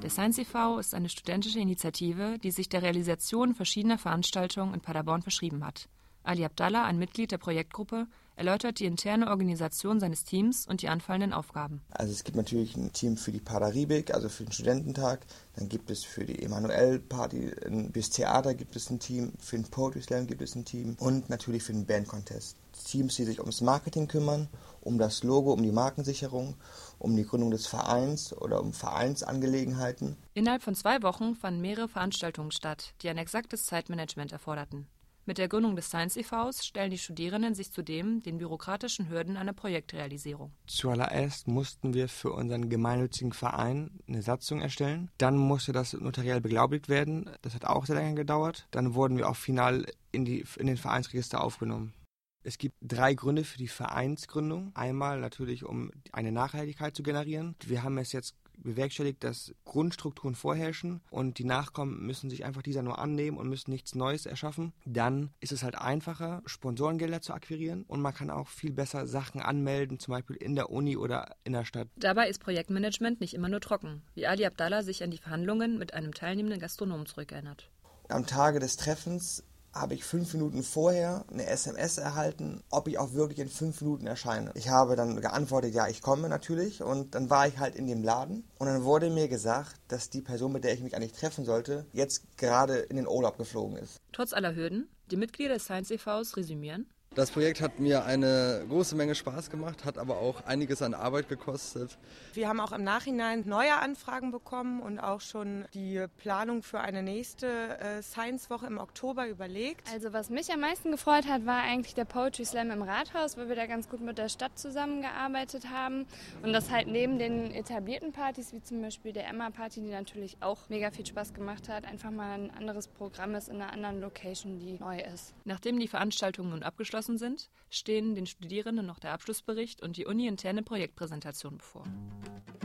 Der Science e.V. ist eine studentische Initiative, die sich der Realisation verschiedener Veranstaltungen in Paderborn verschrieben hat. Ali Abdallah, ein Mitglied der Projektgruppe, erläutert die interne Organisation seines Teams und die anfallenden Aufgaben. Also es gibt natürlich ein Team für die Paderibik, also für den Studententag. Dann gibt es für die Emanuel-Party, fürs Theater gibt es ein Team, für den Poetry Slam gibt es ein Team und natürlich für den Band-Contest. Teams, die sich ums Marketing kümmern, um das Logo, um die Markensicherung, um die Gründung des Vereins oder um Vereinsangelegenheiten. Innerhalb von 2 Wochen fanden mehrere Veranstaltungen statt, die ein exaktes Zeitmanagement erforderten. Mit der Gründung des Science e.V.s stellen die Studierenden sich zudem den bürokratischen Hürden einer Projektrealisierung. Zuallererst mussten wir für unseren gemeinnützigen Verein eine Satzung erstellen. Dann musste das notariell beglaubigt werden. Das hat auch sehr lange gedauert. Dann wurden wir auch final in den Vereinsregister aufgenommen. Es gibt 3 Gründe für die Vereinsgründung. Einmal natürlich, um eine Nachhaltigkeit zu generieren. Wir haben es jetzt bewerkstelligt, dass Grundstrukturen vorherrschen und die Nachkommen müssen sich einfach dieser nur annehmen und müssen nichts Neues erschaffen. Dann ist es halt einfacher, Sponsorengelder zu akquirieren und man kann auch viel besser Sachen anmelden, zum Beispiel in der Uni oder in der Stadt. Dabei ist Projektmanagement nicht immer nur trocken, wie Ali Abdallah sich an die Verhandlungen mit einem teilnehmenden Gastronomen zurückerinnert. Am Tage des Treffens habe ich 5 Minuten vorher eine SMS erhalten, ob ich auch wirklich in 5 Minuten erscheine. Ich habe dann geantwortet, ja, ich komme natürlich, und dann war ich halt in dem Laden und dann wurde mir gesagt, dass die Person, mit der ich mich eigentlich treffen sollte, jetzt gerade in den Urlaub geflogen ist. Trotz aller Hürden, die Mitglieder des Science e.V.s resümieren: Das Projekt hat mir eine große Menge Spaß gemacht, hat aber auch einiges an Arbeit gekostet. Wir haben auch im Nachhinein neue Anfragen bekommen und auch schon die Planung für eine nächste Science-Woche im Oktober überlegt. Also was mich am meisten gefreut hat, war eigentlich der Poetry Slam im Rathaus, weil wir da ganz gut mit der Stadt zusammengearbeitet haben und das halt neben den etablierten Partys, wie zum Beispiel der Emma-Party, die natürlich auch mega viel Spaß gemacht hat, einfach mal ein anderes Programm ist in einer anderen Location, die neu ist. Nachdem die Veranstaltungen nun abgeschlossen sind, stehen den Studierenden noch der Abschlussbericht und die uni-interne Projektpräsentation bevor.